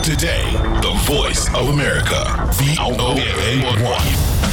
Today, the voice of America, VOA1.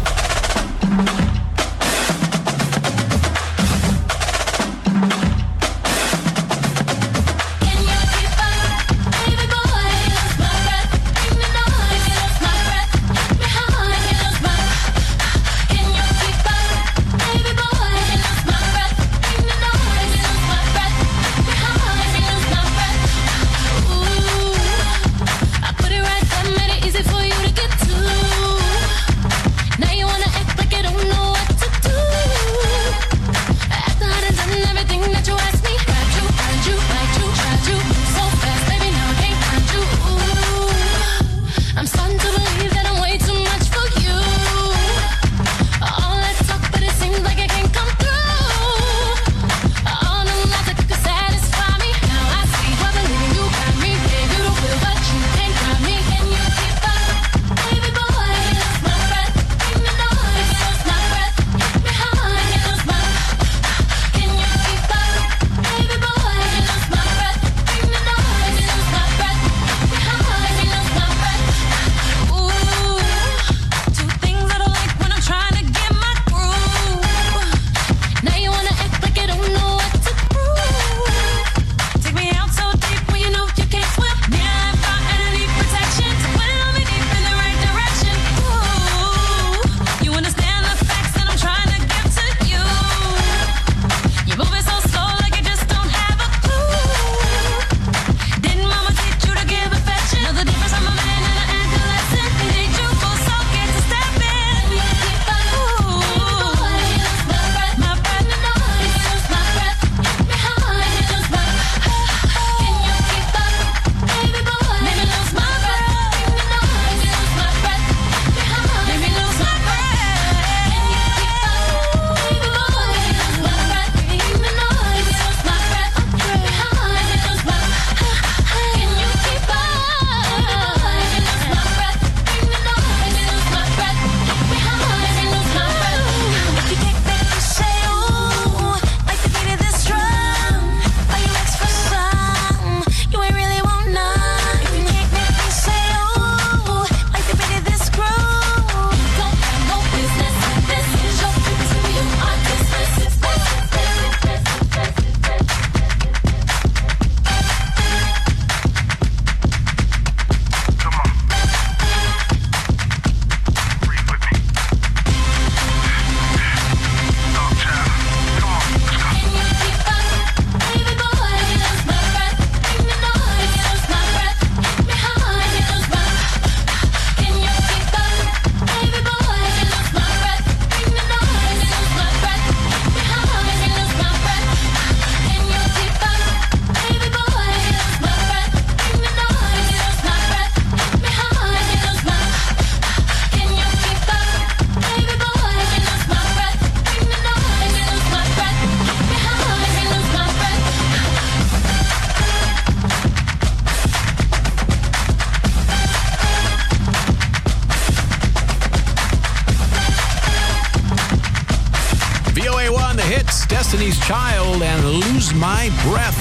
Destiny's Child and Lose My Breath.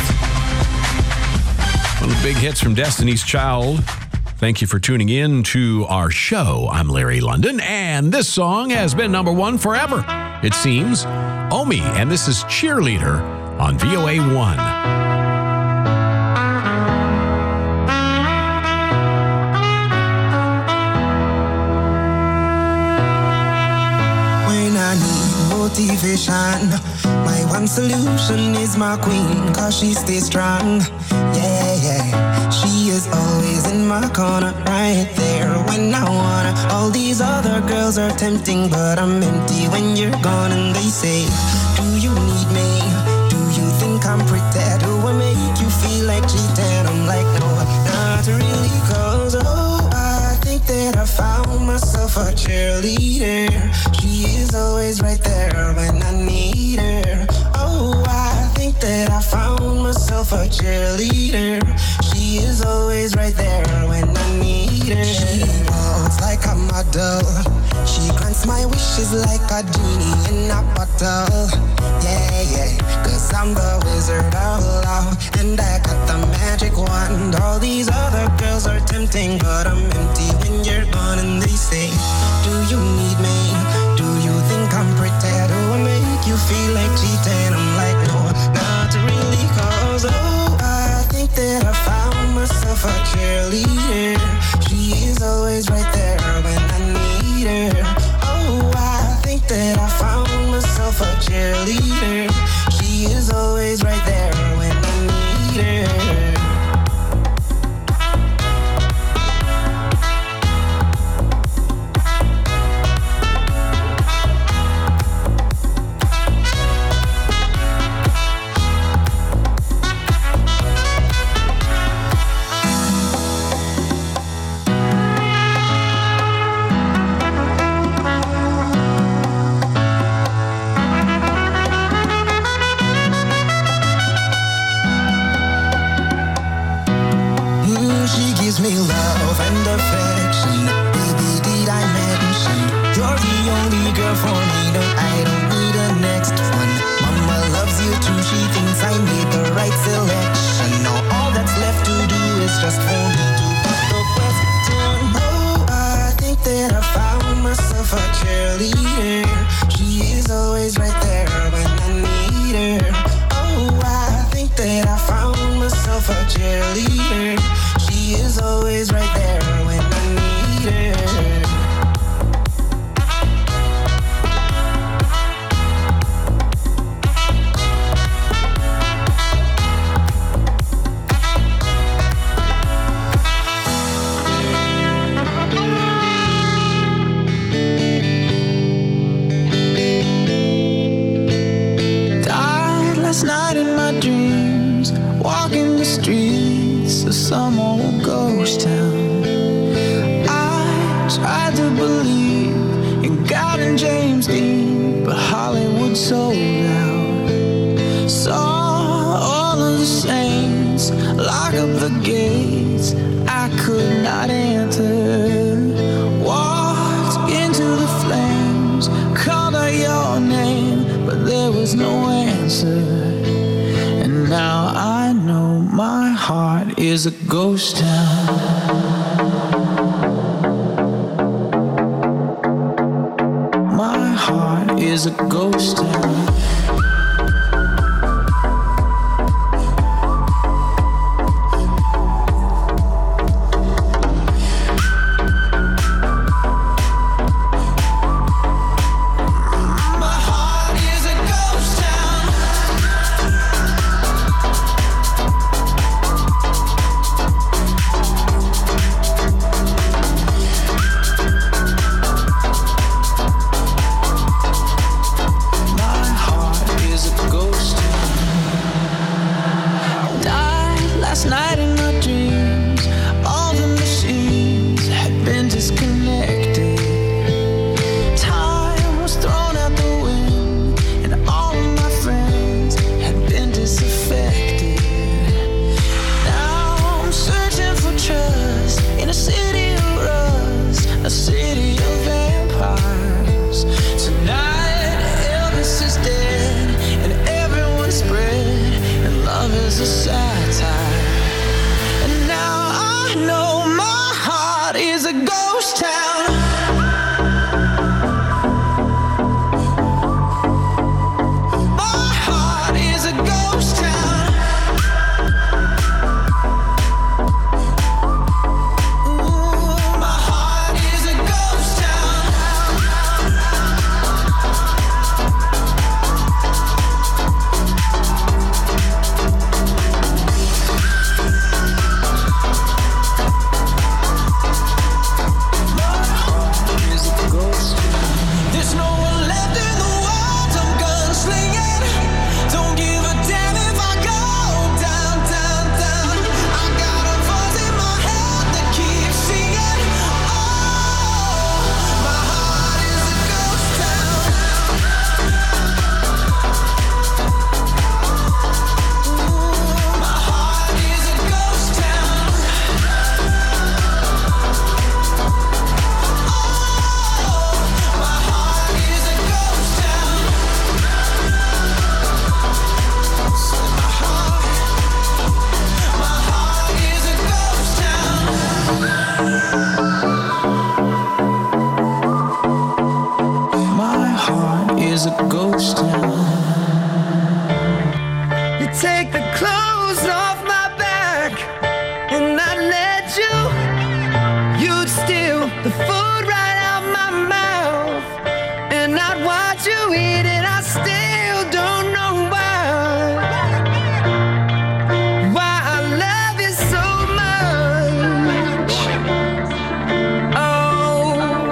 One of the big hits from Destiny's Child. Thank you for tuning in to our show. I'm Larry London, and this song has been number one forever, it seems. Omi, and this is Cheerleader on VOA 1. Motivation. My one solution is my queen, cause she stays strong. Yeah, yeah. She is always in my corner, right there when I wanna. All these other girls are tempting, but I'm empty when you're gone. And they say, do you need me? Do you think I'm pretty? Do I make you feel like cheating? I'm like, no, not really, cause I think that I found myself a cheerleader. She is always right there when I need her. Oh, I think that I found myself a cheerleader. She is always right there when I need her. She walks like a model. She grants 'cause my wish is like a genie in a bottle. Yeah, yeah, 'cause I'm the wizard of love, and I got the magic wand. All these other girls are tempting, but I'm empty when you're gone. And they say, do you need me? Do you think I'm pretty? Do I make you feel like cheating? I'm like, no, not really, 'cause oh, I think that I found myself a cheerleader. She is always right there when I need her. Oh, I think that I found myself a cheerleader. She is always right there when I need her. Me love and affection. Baby, did I mention you're the only girl for me? No, I don't need a next one. Mama loves you too. She thinks I made the right selection. Now all that's left to do is just for me to put the question. Oh, I think that I found myself a cheerleader. She is always right there when I need her. Oh, I think that I found myself a cheerleader. She is always right there when I need her. Died last night in my dreams, walking the streets of some old ghost town. I tried to believe in God and James Dean, but Hollywood sold out. Saw all of the saints lock up the gates I could not enter. Walked into the flames, called out your name, but there was no answer. And now I know my heart is a ghost town. My heart is a ghost town. is a ghost town. You take the clothes off my back and I'd let you. You'd steal the food right out my mouth and I'd watch you eat it. I still don't know why I love you so much. Oh,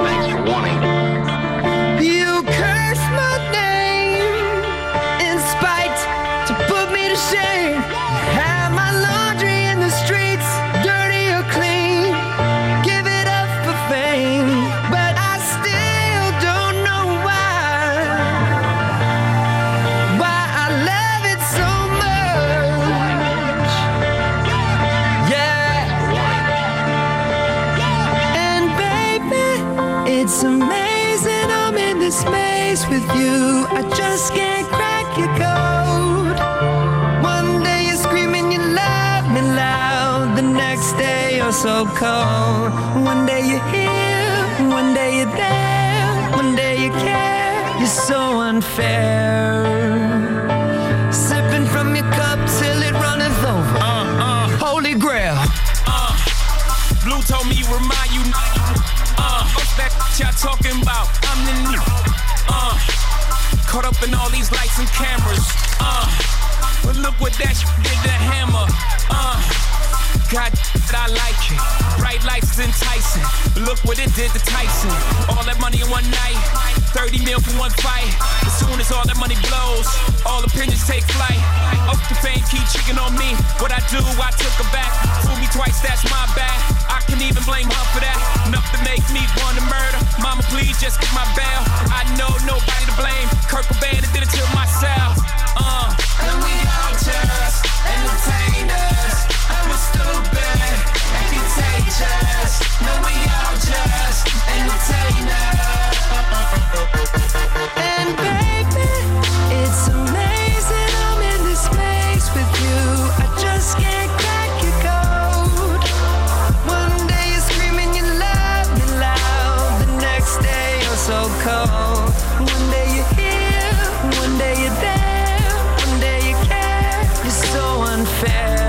you curse my name in spite to put me to shame. Have my laundry in the streets, dirty or clean. Give it up for fame, but I still don't know why I love it so much. Yeah. And baby, it's amazing I'm in this space with you. I just can't crack your code. One day you're screaming you love me loud, the next day you're so cold. One day you're here, one day you're there, one day you care. You're so unfair. Sipping from your cup till it runneth over. Holy grail. Blue told me remind you. What's that y'all talking about? I'm the new. Caught up in all these lights and cameras. But look what that did to Hammer. God, I like it. Bright lights is enticing. Look what it did to Tyson. All that money in one night. 30 mil for one fight. As soon as all that money blows, all opinions take flight. Up the fame, keep cheating on me. What I do, I took her back. Fool me twice, that's my bad. I can even blame her for that. Enough to make me want to murder. Mama, please just get my bail. I know nobody to blame. Kurt Cobain did it to myself. And we all just entertainers. And we're stupid and contagious. No, we all just entertainers. And baby, it's amazing I'm in this space with you. I just can't crack your code. One day you're screaming you love me loud, the next day you're so cold. One day you're here, one day you're there, one day you care. You're so unfair.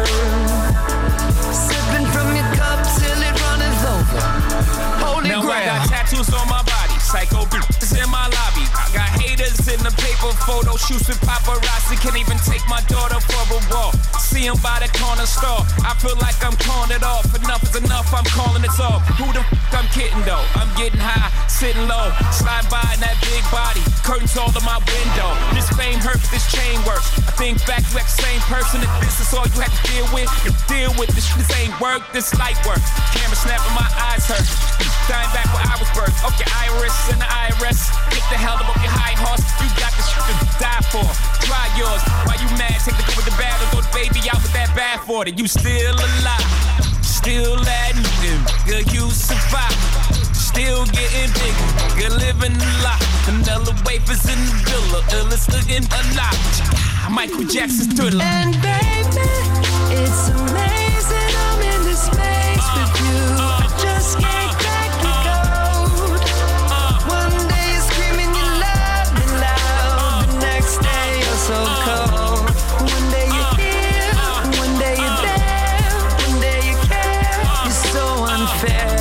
Sipping from your cup till it runneth over. Holy Now grail. I got tattoos on my body. Psycho bitches in my lobby. I got haters in the paper photo shoots with paparazzi. Can't even take my daughter for a walk. See him by the corner store. I feel like I'm calling it off. Enough is enough, I'm calling it off. Who the f*** I'm kidding though? I'm getting high, sitting low. Slide by in that big body. Curtains all to my window. This fame hurts, this chain works. I think back, you act the same person. If this is all you have to deal with, you deal with this. This ain't work, this light work. Camera snapping, my eyes hurt. Dying back where I was birthed. Okay, Iris and the IRS. Get the hell up your high horse. You got the shit to die for. Try yours. Why you mad? Take the good with the bad or throw the baby out with that bad for it. You still alive. Still admitting, girl, you survive. Still getting bigger, girl, living a lot. Vanilla wafers in the villa, illest looking alive. Michael Jackson's Thriller. And baby, it's amazing I'm in this space with you. I just can't crack your code. One day you're screaming you love me loud, the next day you're so cold. One day you're here, one day you're there, one day you care. You're so unfair.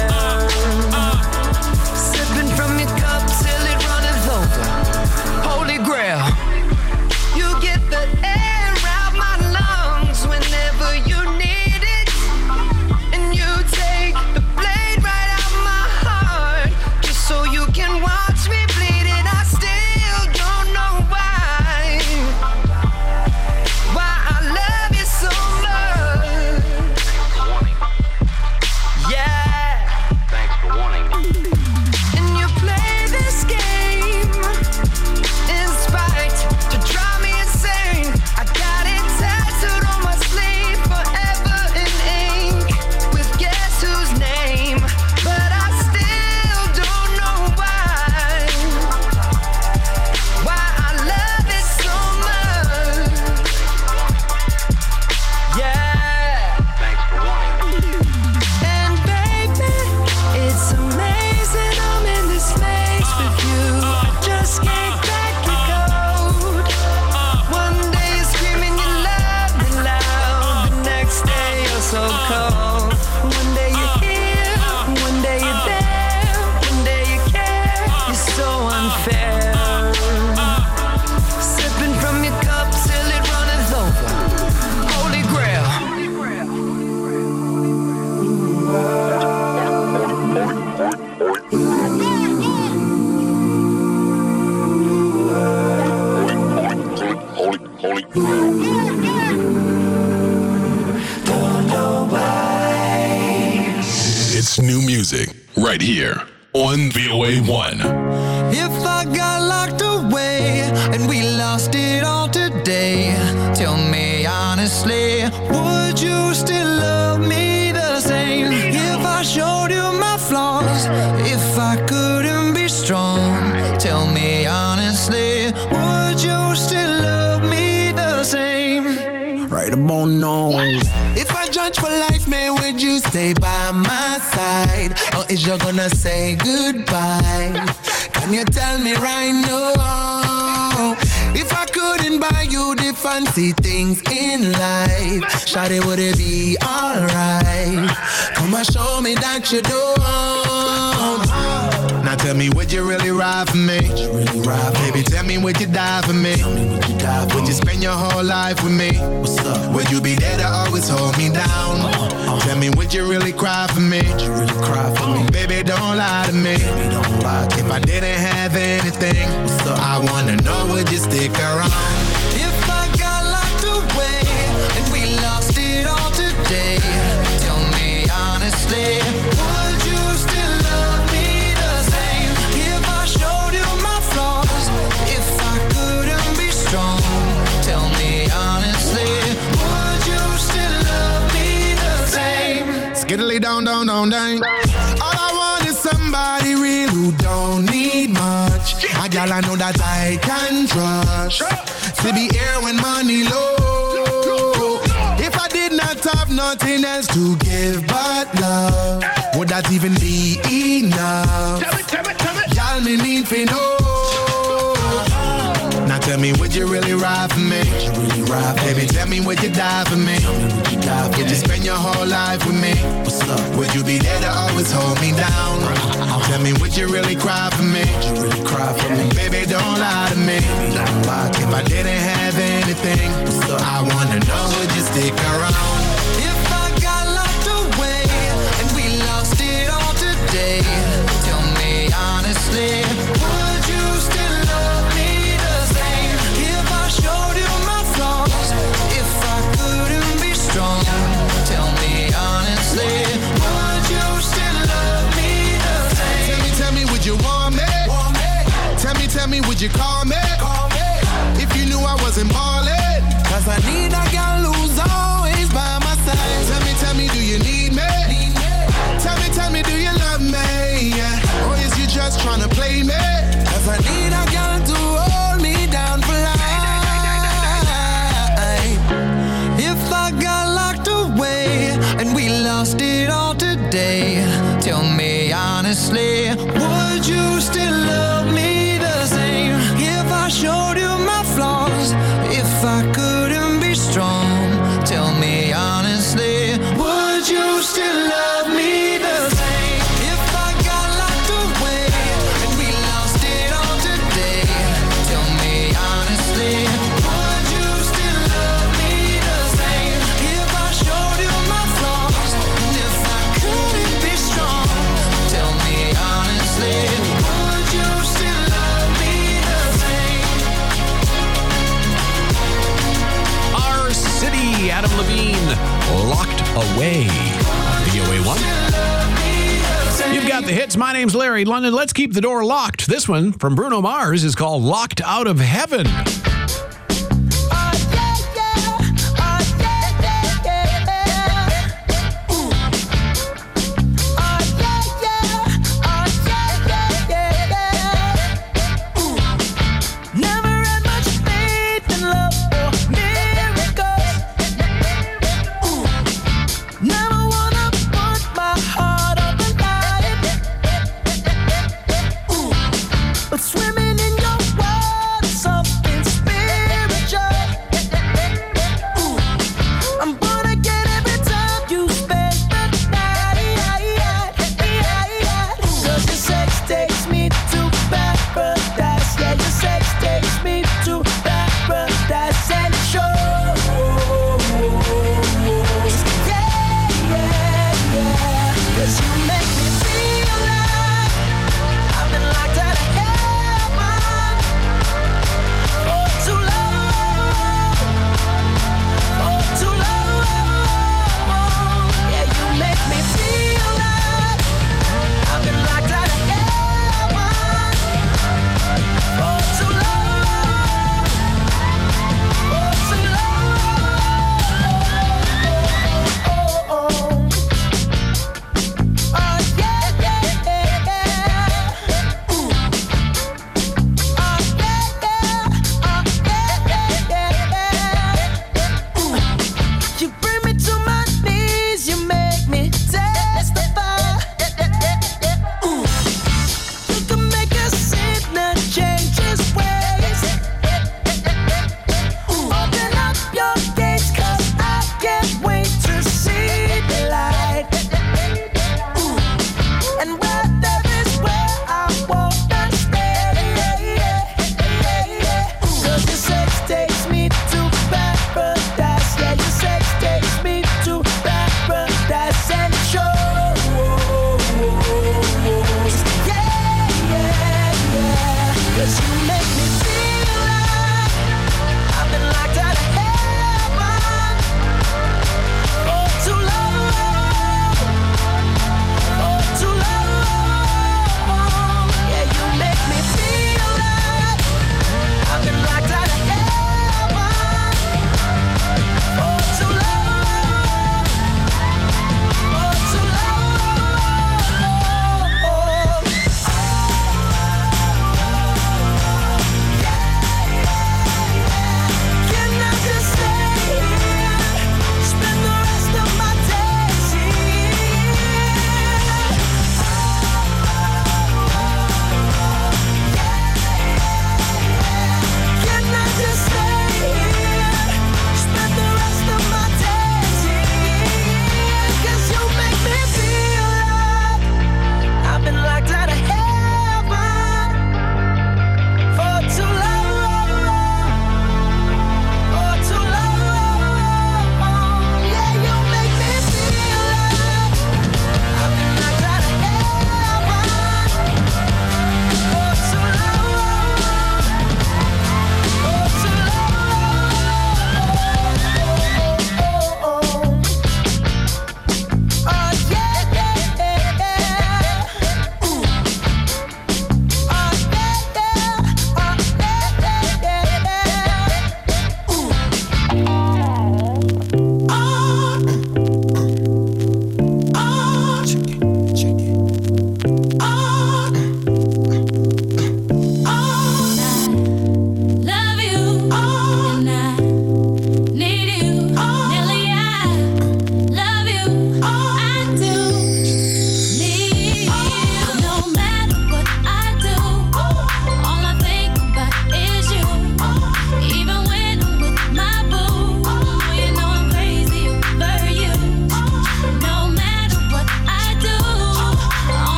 Sipping from your cup till it runneth over. Holy grail. You get the air out my lungs whenever you need it. And you take the blade right out my heart just so you can watch me bleed. And I still don't know why I love you so much. Yeah. It's new music right here on VOA1. If I got locked away and we lost it all today, tell me honestly, would you still love me the same? If I showed you my flaws, if I couldn't be strong, tell me honestly, would you still love me the same? Right about now. If I judge for life, man, would you stay by my side? Or is you gonna say goodbye? Can you tell me right now? If I couldn't buy you the fancy things in life, shawty, would it be alright? Come and show me that you don't. Now tell me, would you really ride for me? Baby, tell me, would you die for me? Would you spend your whole life with me? Would you be there to always hold me down? Tell me, would you really cry for me? Baby, don't lie to me. If I didn't have anything, I wanna know, would you stick around? If I got locked away and we lost it all today, tell me honestly, would you still love me the same? If I showed you my flaws, if I couldn't be strong, tell me honestly, would you still love me the same? Skiddly down, down, down, down. All I want is somebody real who don't need much. A girl I know that I can trust, to be here when money low. If I did not have nothing else to give but love, would that even be enough? Tell me. Y'all me need to know. Now tell me, would you really ride for me? Baby, tell me, would you die for me? Would you spend your whole life with me? Would you be there to always hold me down? Tell me, would you really cry for me? Baby, don't lie to me. If I didn't have anything, I wanna know, would you stick around? If I got locked away and we lost it all today, tell me honestly, would you still love me the same? If I showed you my flaws, if I couldn't be strong, tell me honestly, would you still love me the same? Tell me, would you want me? Tell me, would you call me? If you knew I wasn't ballin', 'cause I need a girl who's always by my side. Tell me, do you need me? Tell me, do you love me? Yeah. Or is you just tryna play me? 'Cause I need a girl to hold me down for life. If I got locked away and we lost it all today, tell me honestly, would you still love me the same? If I showed you my flaws, if I couldn't be strong, tell me honestly, would you still love me the same? If I got locked away and we lost it all today, tell me honestly, would you still love me the same? If I showed you my flaws, and if I couldn't be strong, tell me honestly, would you still love me the same? Our City, Adam Levine, Locked Away. VOA1. You've got the hits. My name's Larry London. Let's keep the door locked. This one from Bruno Mars is called Locked Out of Heaven. Swimming in your water, something spiritual.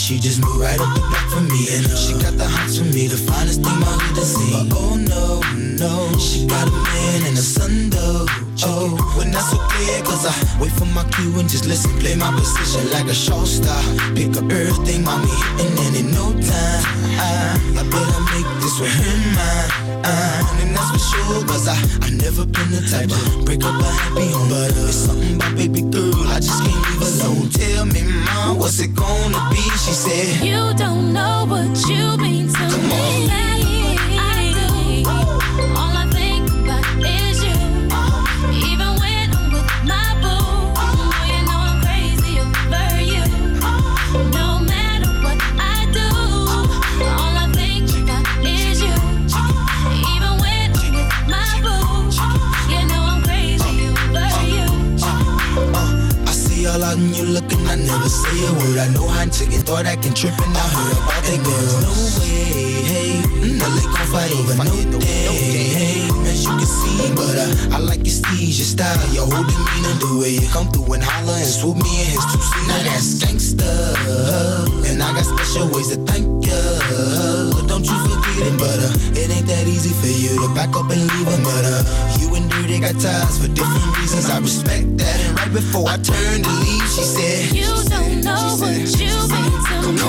She just moved right up the block for me, and she got the hots for me, the finest thing my hood has seen. But oh no, no, she got a man and a son though. Oh, when that's okay, cause I wait for my cue and just listen, play my position like a show star. Pick up everything, mommy, and then in no time, I better make this with him mine. And that's for sure, cause I never been the type to break up a happy home. But it's something about baby girl, I just can't leave alone. Tell me, mom, what's it gonna be? She said, you don't know what you mean to come me. On. All I think about is you. Even when I'm with my boo, you know I'm crazy over you. No matter what I do, all I think about is you. Even when I'm with my boo, you know I'm crazy over you. I see all out and you looking, I never say a word. I know how chicken thought I can trip and I heard about that girl. No way, hey, no they gon' fight over no day, hey, as you can see, but I like your steez, your style, your whole demeanor, the way you come through and holler and swoop me in his two-seater. Now that's gangsta, and I got special ways to thank ya. Don't you forget it, but it ain't that easy for you to back up and leave him. But you and Dirty got ties for different reasons. I respect that. And right before I turned to leave, she said, you don't know what you mean to me.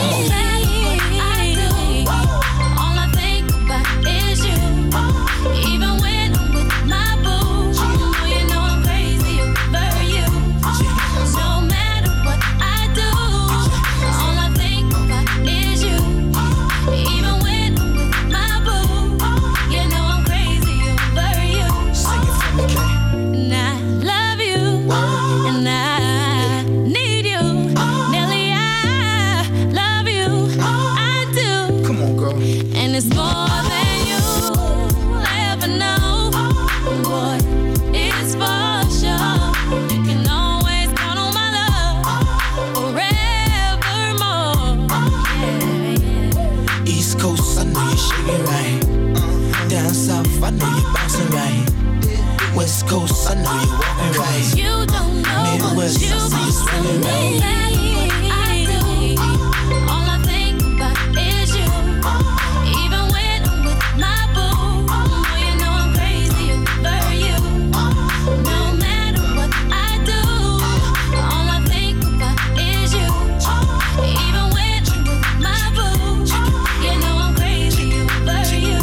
All I think about is you. Even when I'm with my boo, you know I'm crazy over you. No matter what I do, all I think about is you. Even when I'm with my boo, you know I'm crazy over you. Sing it for me, Kay. And I love you, and I need you. Nelly, I love you, I do. Come on, girl. And it's more than you ever know. Boy, it's for sure. You can always count on my love forevermore. Yeah. East Coast, I know you're shaking right. Down south, I know you're bouncing right. West Coast, I know you're walking right. You don't know Midwest, what you I see you mean swinging to right. me. I do. All I think about is you. Even when I'm with my boo, you know I'm crazy over you. No matter what I do, all I think about is you. Even when I'm with my boo, you know I'm crazy over you.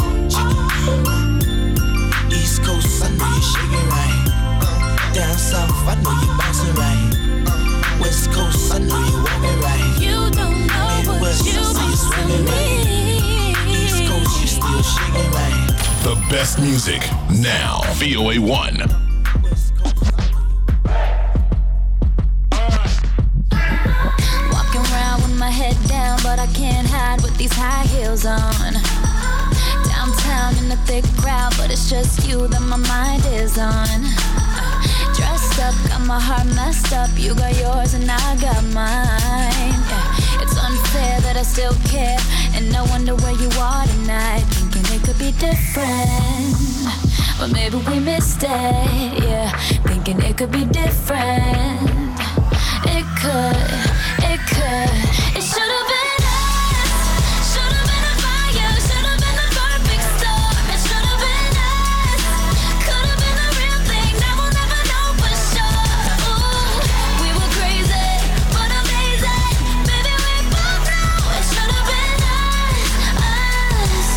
East Coast, I know you're shaking right. Down south, I know you're bouncing right. West Coast, I know you're walking right. You don't know Midwest, what you I see you swinging right. East mean to Coast, you still shaking right. The best music now. VOA1. Walking around with my head down, but I can't hide with these high heels on. Downtown in the thick crowd, but it's just you that my mind is on. Dressed up, got my heart messed up. You got yours and I got mine. Yeah. It's unfair that I still care, and I wonder where you are tonight. Thinking it could be different, but maybe we missed it. Yeah, thinking it could be different. It could, it could. It should have been us. Should have been a fire. Should have been the perfect storm. It should have been us. Could have been the real thing. Now we'll never know for sure. Ooh, we were crazy, but amazing. Baby, we both know it should have been us.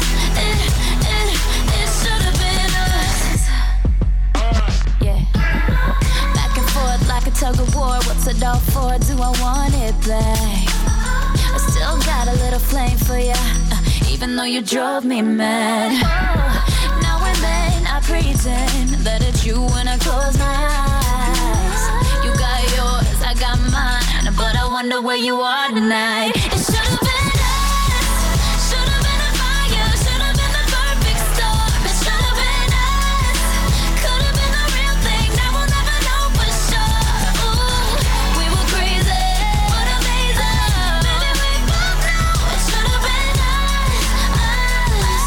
It should have been us. Yeah. Back and forth like a tug of war. What's it all for? Do I want it back? I still got a little flame for ya, even though you drove me mad. Oh, now and then I pretend that it's you when I close my eyes. You got yours, I got mine, but I wonder where you are tonight. It should have been us. Should have been a fire. Should have been the perfect storm. It should have been us. Could have been the real thing. Now we'll never know for sure. Ooh, we were crazy, but amazing. Baby, we both know it should have been us.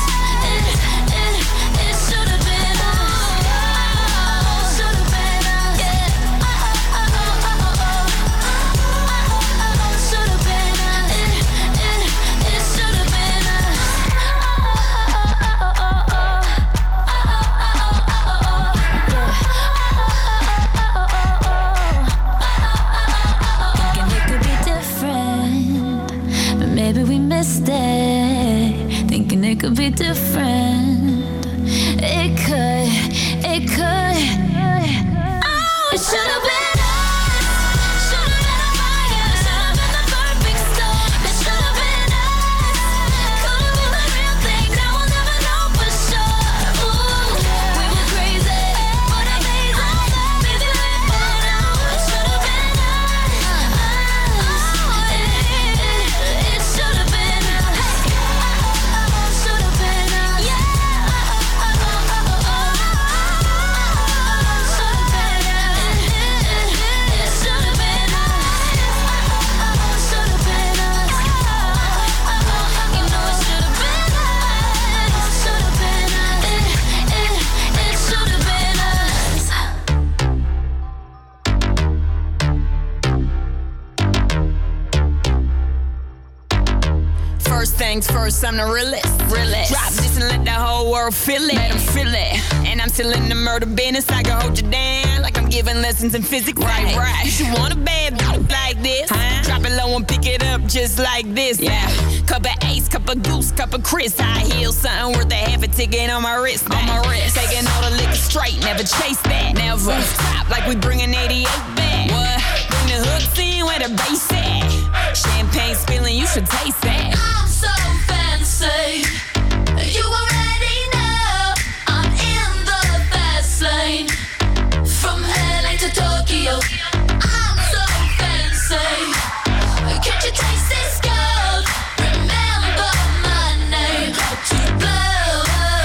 It should have been us. Should have been us. Yeah. Should have been us. it could. Oh, it should have been. Things first, I'm the realest. Drop this and let the whole world feel it. Let them feel it. And I'm still in the murder business. I can hold you down like I'm giving lessons in physics. Right. You should want a bad bitch like this. Huh? Drop it low and pick it up just like this. Yeah. Cup of Ace, cup of Goose, cup of Chris. High heels, something worth a half a ticket on my wrist. Taking all the liquor straight, never chase that. Never stop like we bringing 88 back. What? Bring the hooks in where the bass at. Champagne spilling, you should taste that. So fancy, you already know I'm in the fast lane. From LA to Tokyo, I'm so fancy. Can't you taste this gold? Remember my name, to blow.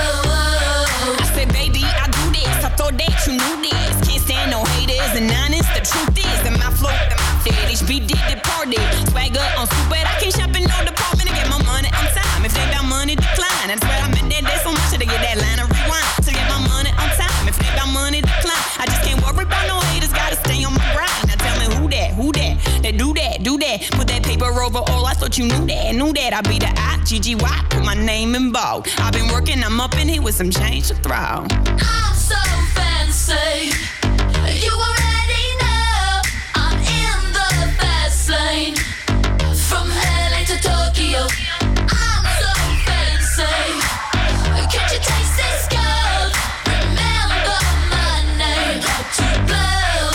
I said, baby, I do this. I thought that you knew this. Can't stand no haters and honest. The truth is that my flow, HB did the party. Swagger on stupid, I can't shop in no department to get my money on time. If they got money, decline. That's where I'm in there so much to get that line of rewind. To get my money on time. If they got money, decline. I just can't worry about no haters, gotta stay on my grind. Now tell me who that? They do that. Put that paper over all, I thought you knew that. I be the I-G-G-Y, put my name in bold. I've been working, I'm up in here with some change to throw. I'm so fancy, you already know I'm in the fast lane. From LA to Tokyo, I'm so fancy. Can't you taste this gold? Remember my name, to blow.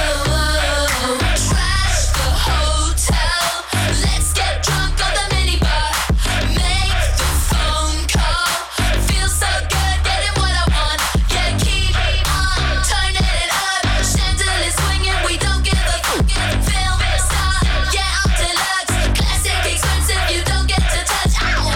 Trash the hotel, let's get drunk on the minibar. Make the phone call, feel so good, getting what I want. Yeah, keep on turning it up. Chandelier swinging, we don't give a fuck. Film star, yeah, I'm deluxe. Classic expensive, you don't get to touch.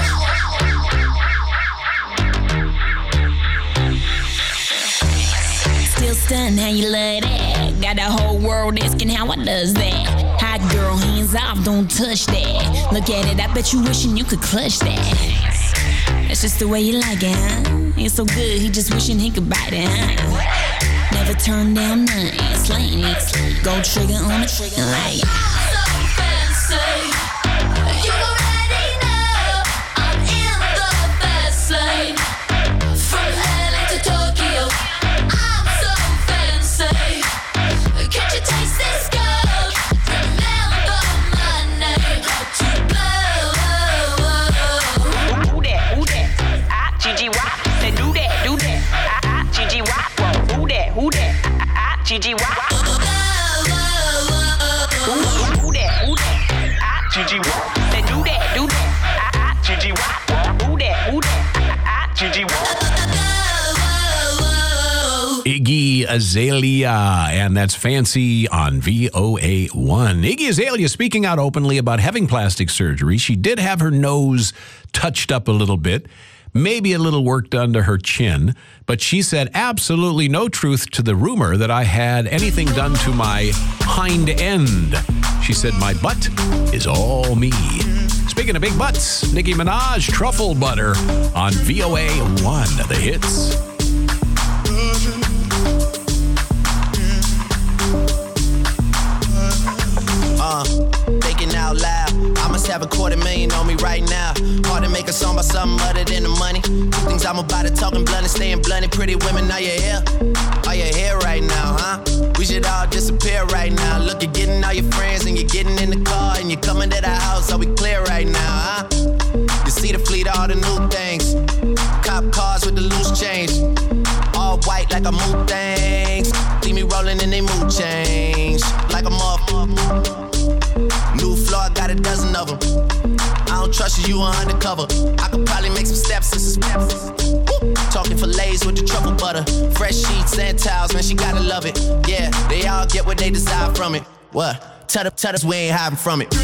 Still stunned how you love that. Got the whole world asking how I does that. Hot girl, hands off, don't touch that. Look at it, I bet you wishing you could clutch that. That's just the way you like it, huh? It's so good, he just wishing he could bite it, huh? Never turn down nothing, slaying it. Gold trigger on the trigger like. So fancy, you already know I'm in the fast lane. From LA to Tokyo, I'm so fancy. Can't you taste this gold? Remember my name, to blow. Who that? I-G-G-Y. Say do that. I-G-G-Y. Who that? I-G-G-Y. Who that? I-G-G-Y. Say do that. I-G-G-Y. Who that? I-G-G-Y. Iggy Azalea, and that's Fancy on VOA1. Iggy Azalea speaking out openly about having plastic surgery. She did have her nose touched up a little bit, maybe a little work done to her chin, but she said absolutely no truth to the rumor that I had anything done to my hind end. She said my butt is all me. Speaking of big butts, Nicki Minaj, Truffle Butter on VOA1, the hits. Thinking out loud, I must have $250,000 on me right now. Hard to make a song about something other than the money. Two things I'm about to talking blunt and staying blunted. Pretty women, are you here? Are you here right now, huh? We should all disappear right now. Look, you're getting all your friends and you're getting in the car and you're coming to the house. Are we clear right now, huh? You see the fleet, all the new things. Cop cars with the loose change. All white like I move things. See me rolling and they mood change. Like a motherfucker. New floor, I got a dozen of them. I don't trust you, you are undercover. I could probably make some steps and some steps. Talking fillets with the truffle butter. Fresh sheets and towels, man, she gotta love it. Yeah, they all get what they desire from it. What? Tell us we ain't hiding from it.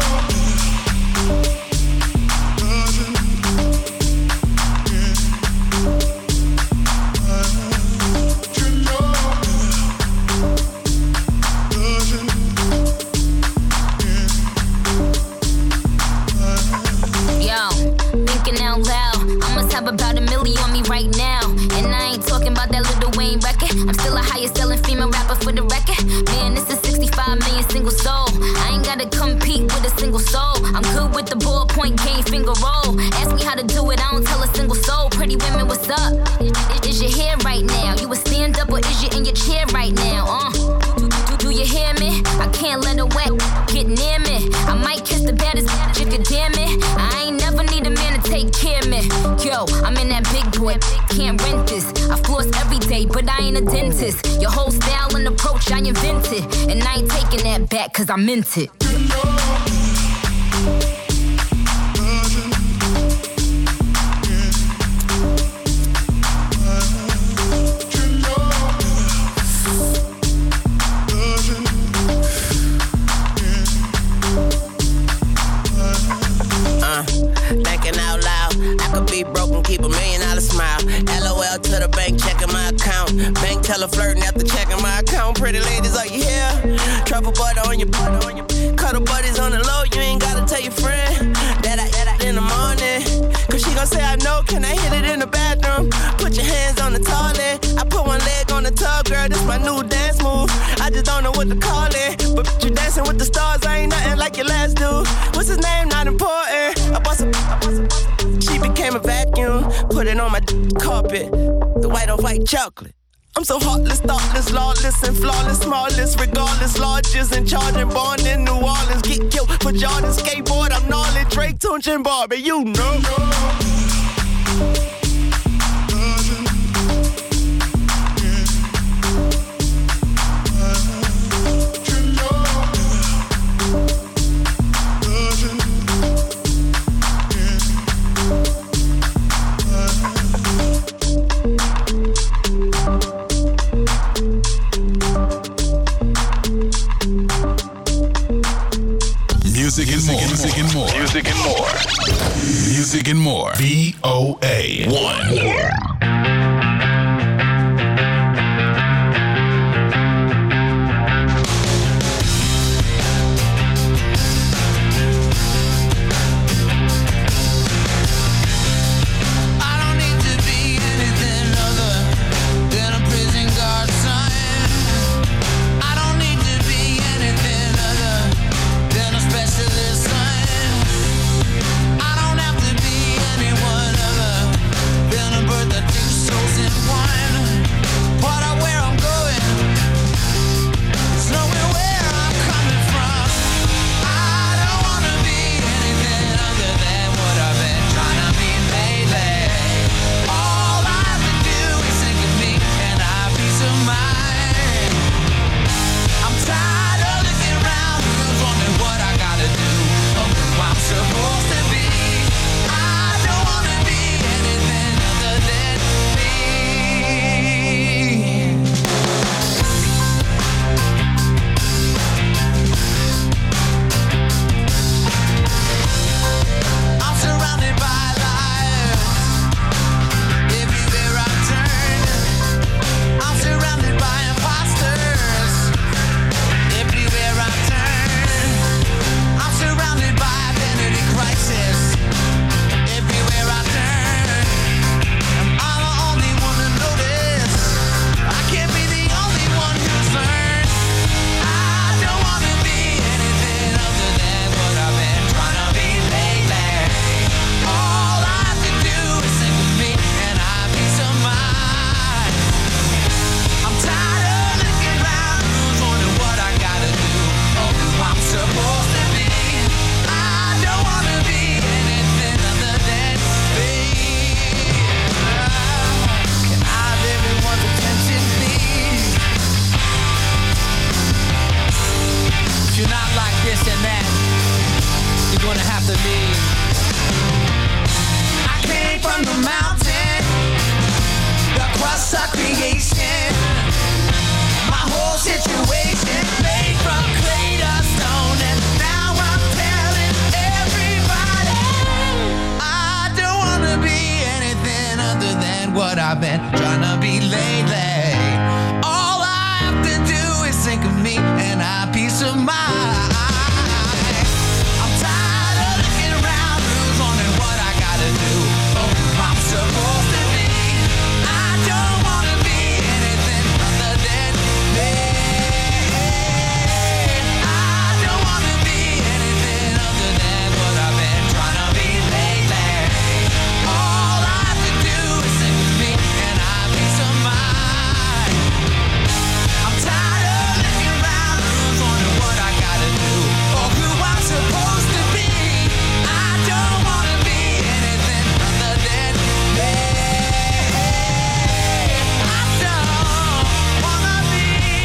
About $1 million on me right now. And I ain't talking about that Lil Wayne record. I'm still a highest selling female rapper for the record. Man, this is 65 million single soul. I ain't gotta compete with a single soul. I'm good with the ballpoint game, finger roll. Ask me how to do it, I don't tell a single soul. Pretty women, what's up? Is your hair right now? You a stand up or is you in your chair right now? Do you hear me? I can't let a wet get near me. I might kiss the baddest bitch, you can damn it. I ain't never need a man to take care of me. Yo, I'm in that big boy, can't rent this. I floss every day, but I ain't a dentist. Your whole style and approach I invented. And I ain't taking that back cause I meant it. Thinking out loud, I could be broke and keep $1 million smile. LOL to the bank, checking my account. Bank teller flirting after checking my account. Pretty ladies, are you here? Truffle butter on your cuddle buddies on the low. You ain't gotta tell your friend that I in the morning. Cause she gon' say I know, can I hit it in the bathroom? Put your hands on the toilet. I put one leg on the tub, girl, this my new dance move. I just don't know what to call it. But you dancing with the stars, I ain't nothing like your last dude. What's his name? Not important. She became a vacuum, put it on my carpet, the white on white chocolate. I'm so heartless, thoughtless, lawless, and flawless, smallest, regardless, largest, and charging, born in New Orleans, get killed for Jordan, skateboard, I'm gnarly, Drake, Tunch, and Barbie, you know. Music and more. Music and more. Music and more. VOA1. Birth I've been trying to be lately. All I have to do is think of me and I have peace of mind. I'm tired of looking around, who's wondering what I gotta do, or who I'm supposed to be. I don't wanna be anything other than me. I don't wanna be anything other than what I've been trying to be lately. All I have to do is think of me and I have peace of mind. I'm tired of looking around, who's wondering what I gotta do, or who I'm supposed to be. I don't wanna be anything other than me. I don't wanna be.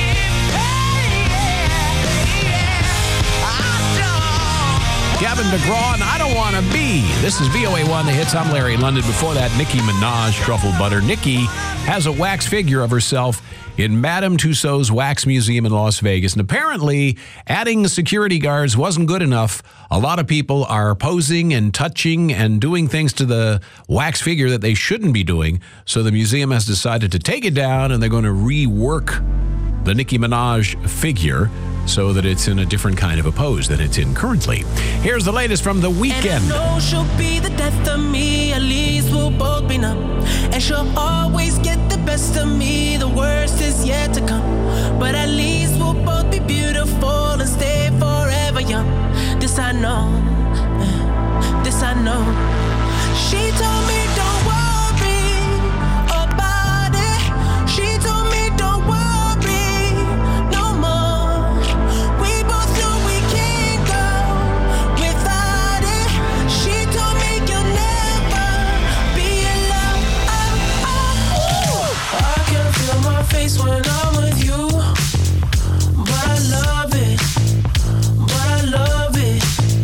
Gavin DeGraw and I Don't Wanna Be. This is VOA1, The Hits. I'm Larry London. Before that, Nicki Minaj, Truffle Butter. Nicki has a wax figure of herself in Madame Tussauds Wax Museum in Las Vegas. And apparently, adding security guards wasn't good enough. A lot of people are posing and touching and doing things to the wax figure that they shouldn't be doing. So the museum has decided to take it down, and they're going to rework the Nicki Minaj figure so that it's in a different kind of a pose than it's in currently. Here's the latest from The Weeknd. And I know she'll be the death of me, at least we'll both be numb. And she'll always get the best of me, the worst is yet to come. But at least we'll both be beautiful and stay forever young. This I know, this I know. She told me don't worry about it. She told me don't worry no more. We both know we can't go without it. She told me you'll never be alone. I can feel my face when I'm with you, but I love it, but I love it.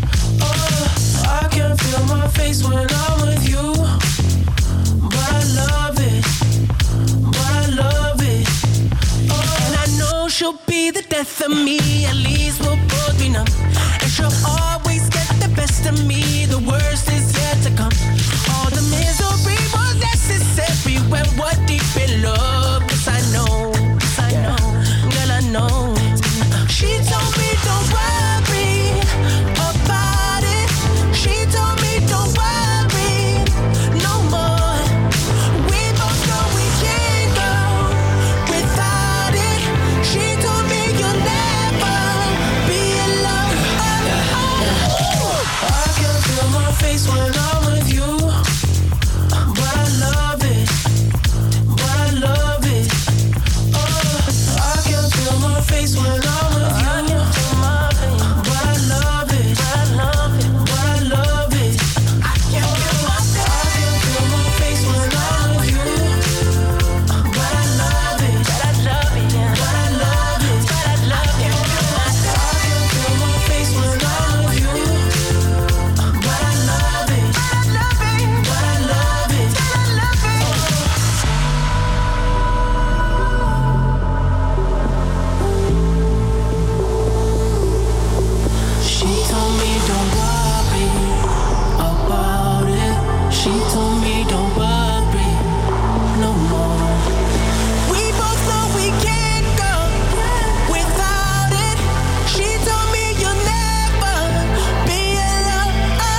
I can feel my face when I'm with you, but I love it, but I love it. And I know she'll be the death of me, at least we'll both be numb. And she'll always get the best of me, the worst is yet to come. All the misery was necessary when we're deep in love. 'Cause I know, girl, I know. She told me don't worry about it. She told me don't worry no more. We both know we can't go without it. She told me you'll never be alone. I can feel my face when I'm with you, but I love it, but I love it. I can feel my face when I'm with you, but I love it, but I love it, but I love it. I can feel my face when I'm with you, but I love it, but I love it, but I love it, but I love it. I can feel my face when I'm with you, but I love it, but I love it, but I love it, but I love it. She told me don't worry about it. She told me don't worry no more. We both know we can't go without it. She told me you'll never be alone.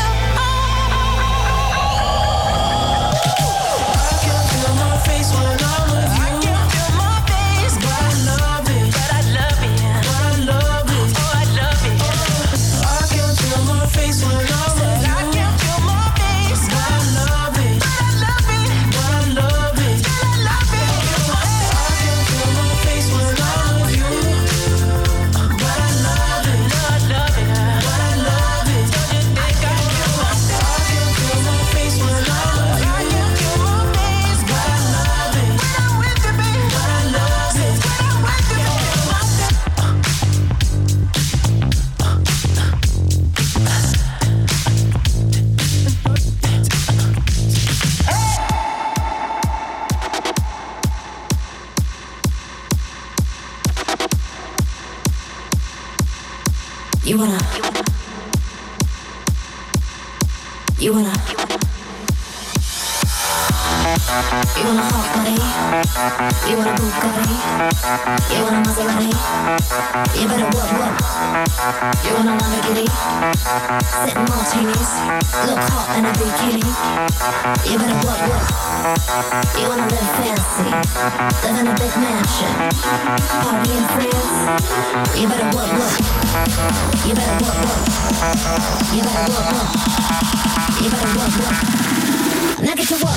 I can feel my face when I'm with you. I can feel my face, but I love it, but I love it, but I love it, oh I love it. I can feel my face when I'm with you. I can feel my face, but I love it, but I love it, but I love it, but I love it. I can feel my face when I'm with you, but I love it, but I love it, but I love it. Don't you think I feel my face? I can feel my face when I'm with you. I can feel my face, but I love it, when I'm with you, baby. But I love it, when I'm with you, baby. You wanna You want a hot body? You want a Bugatti? You want a Maserati? You better work. You want a Lamborghini? Sitting martinis, look hot in a bikini. You better work. You wanna live fancy, live in a big mansion, party in France. You better work. You better work. You better work. You better work. Now get to work.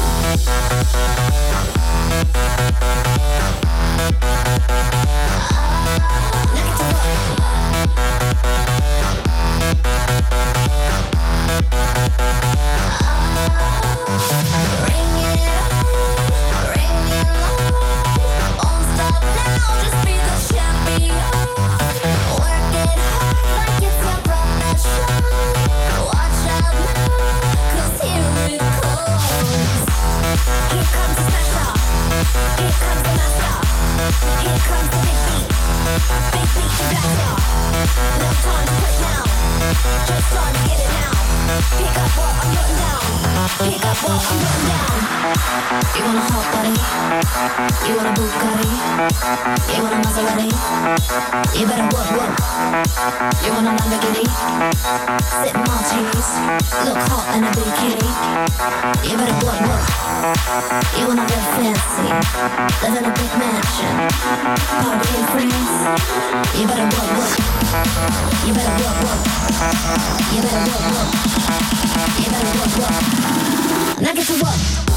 You want a hot body? You want a Bugatti? You want a Maserati? You better work. You want a Lamborghini? Sitting martinis, look hot in a bikini. You better work. You wanna live fancy, live in a big mansion, party in France. You better work. You better work. You better work. You better work. Now get to work.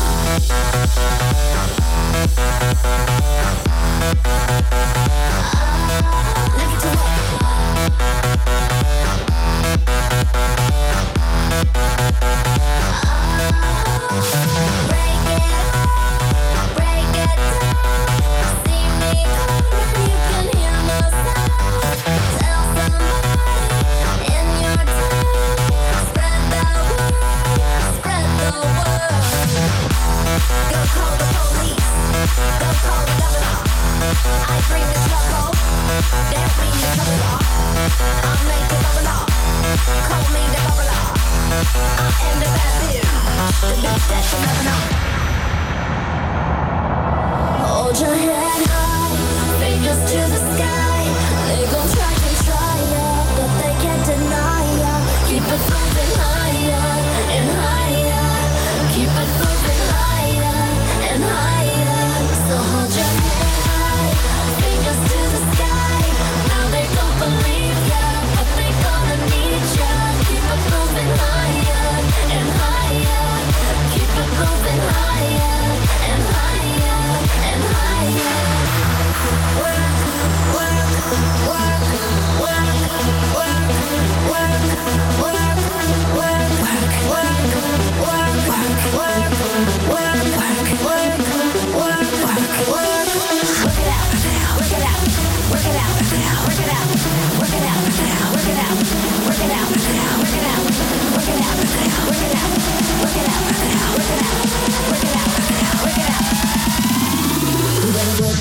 Hold your head high, fingers to the sky. They gon' try ya, but they can't deny ya. Keep it moving higher and higher. Keep it moving higher and higher. So hold your head high, fingers to the sky. Now they don't believe ya, but they gonna need ya. Keep it moving higher and higher. Keep it moving higher and higher and higher. Work, work, work, work, work, work, work, work, work, work, work, work, work, work, work. Work it out, work it out, work it out, work it out, work it out, work it out, work it out, work it out, work it out, work it out, work it out, work it out, work it out, work it out, work it out. You better work.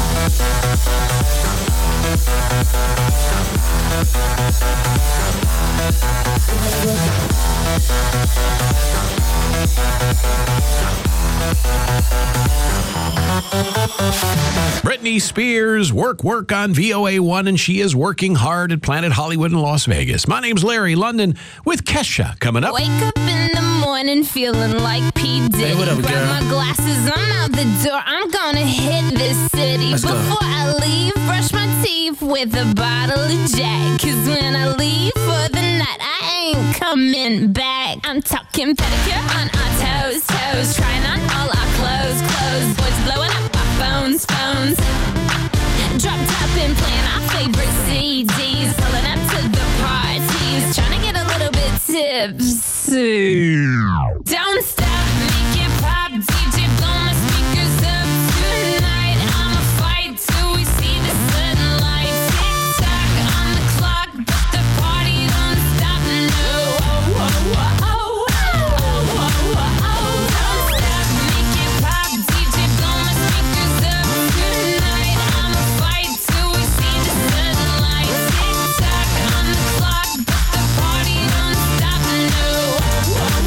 Britney Spears, work on VOA1, and she is working hard at Planet Hollywood in Las Vegas. My name's Larry London with Kesha coming up. Wake up in the morning feeling like P. Diddy. Hey, what up, Grab girl? my glasses, I'm out the door. I'm gonna hit this city. Let's go. Before I leave, brush my teeth with a bottle of Jack. 'Cause when I leave for the night, I ain't coming back. I'm talking pedicure on our toes, trying on all our clothes. Boys blowing up our phones. Drop top and playing our favorite CDs. Pulling up to the parties, trying to get a little bit tipsy. Don't stop, make it pop, DJ blow my speakers up tonight. I'ma fight till we see the sunlight. Tick tock on the clock, but the party don't stop. No, don't stop, make it pop, DJ blow my speakers up tonight. I'ma fight till we see the sunlight. Tick tock on the clock, but the party don't stop. No.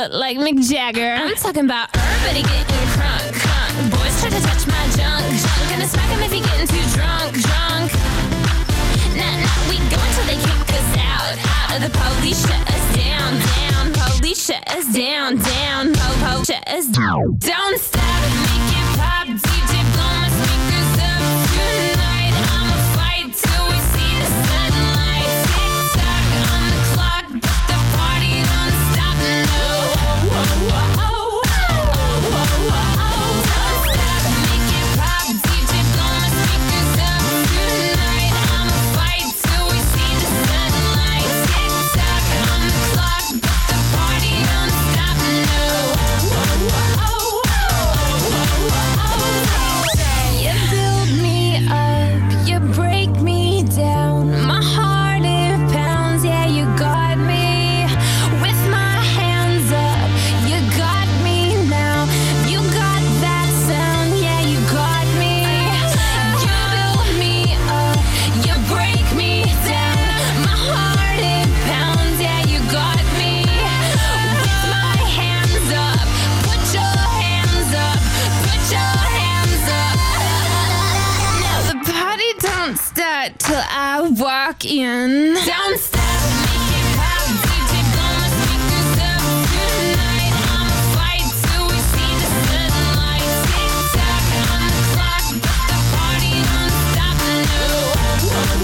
look like Mick Jagger. I'm talking about everybody getting crunk, crunk. Boys try to touch my junk, junk. Gonna smack him if he getting too drunk, drunk. Nah, we go until they kick us out. The police shut us down, down. Police shut us down, down. Po, shut us down. Don't stop, make it pop. DJ blow my speakers up tonight. I'ma fight till we see the sunlight. Tick tock on the clock, but the party don't stop. No. Don't stop, make it pop. DJ blow my speakers up tonight. I'ma fight till we see the sunlight. Tick tock on the clock, but the party don't stop. No. You build me up, you break me down. My heart it pounds, yeah, you got me. With my hands up, you got me now. You got that sound, yeah, you got me. You build me up, you break me down. My heart it pounds, yeah, you got me. With my hands up, put your hands up, put your hands up. Now the party don't start till I walk in. Don't stop, make it pop. DJ blow my speakers up tonight. I'ma fight till we see the sunlight. Tick tock on the clock, but the party don't stop. No. Don't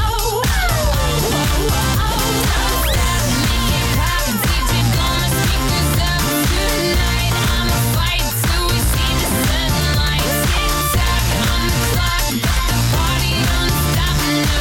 stop, make it pop. DJ blow my speakers up tonight. I'ma fight till we see the sunlight. Tick tock on the clock, but the party don't stop. No.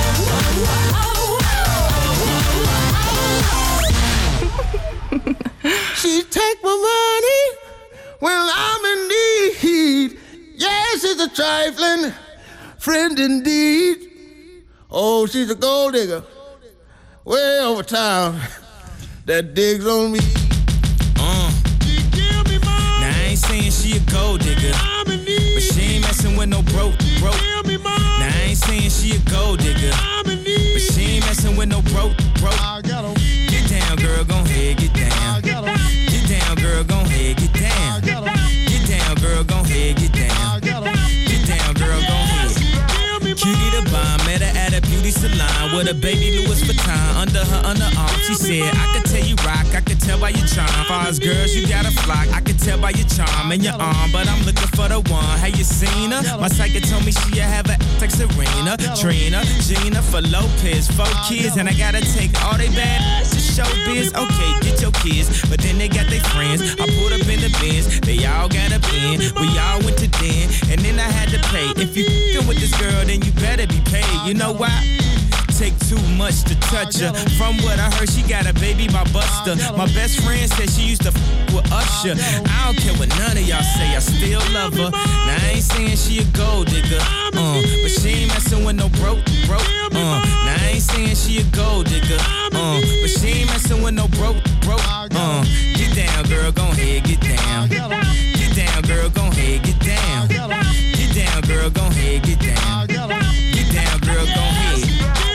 She take my money when I'm in need. Yes, she's a trifling friend indeed. Oh, she's a gold digger way over town that digs on me. She give me money. Now I ain't saying she a gold digger, I'm in need. but she ain't messing with no broke. Give me money. Now I ain't saying she a gold digger, I'm in need. but she ain't messing with no broke. I got 'em. Get down, girl, gon' head, get down. I got 'em. Get down, girl, gon' head, get down. I got 'em. Get down, girl, gon' head, get down. I got 'em. Get down, girl, gon' head. Give me Cutie the bomb, met her at a beauty salon with a baby Louis Vuitton under her underarm. She said, I could tell you rock, I could tell by your charm. Far as girls, you got a flock. I could tell by your charm and your arm, but I'm looking for the one. Have you seen her? My psychic told me she have a like Serena, Trina, Gina for Lopez, 4 kids, and I gotta take all they bad to showbiz. Okay, get your kids, but then they got their friends. I pulled up in the Benz, they all got a bin. We all went to den, and then I had to pay. If you f***ing with this girl, then you better be paid. You know why? Take too much to touch her. From what I heard, she got a baby by Buster. My best friend said she used to f with Usher. I don't care what none of y'all say, I still love her. Now I ain't saying she a gold digger, but she ain't messing with no broke. Now I ain't saying she a gold digger, but she ain't messing with no broke. Get down, girl, gon' head, get down. Get down, girl, gon' head, get down. Get down, girl, gon' head, get down. Get down, girl, gon' head.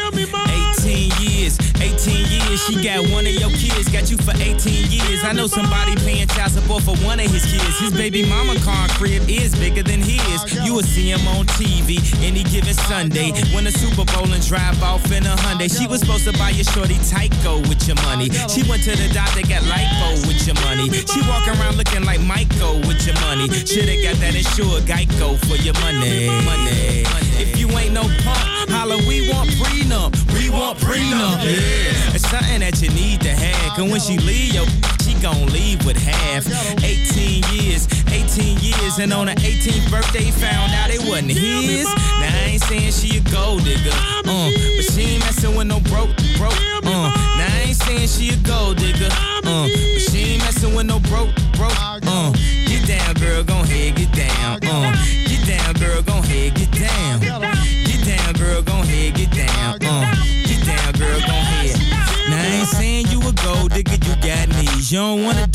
18 years, she got one of your kids, got you for 18 years. I know somebody paying child support for one of his kids. His baby mama car crib is bigger than his. You will see him on TV any given Sunday. Win a Super Bowl and drive off in a Hyundai. She was supposed to buy your shorty Tyco with your money. She went to the doctor, got lipo with your money. She walk around looking like Michael with your money. Shoulda got that insured Geico for your money. If you ain't no punk, holla, we want prenup. We want prenup, yeah. It's something that you need to have. Cause when she leave, she gon' leave with half. 18 years, and on her 18th birthday, found out it wasn't his. Now I ain't saying she a gold digger, but she ain't messing with no broke. Now I ain't saying she a gold digger, but she ain't messing with no broke. Get down, girl, gon' head, get down. Get down, girl, gon' head, get down. Get down, girl, gon' head, get down. Get down, girl, gon' head. Now I ain't saying you a gold digger, you got knees. You don't wanna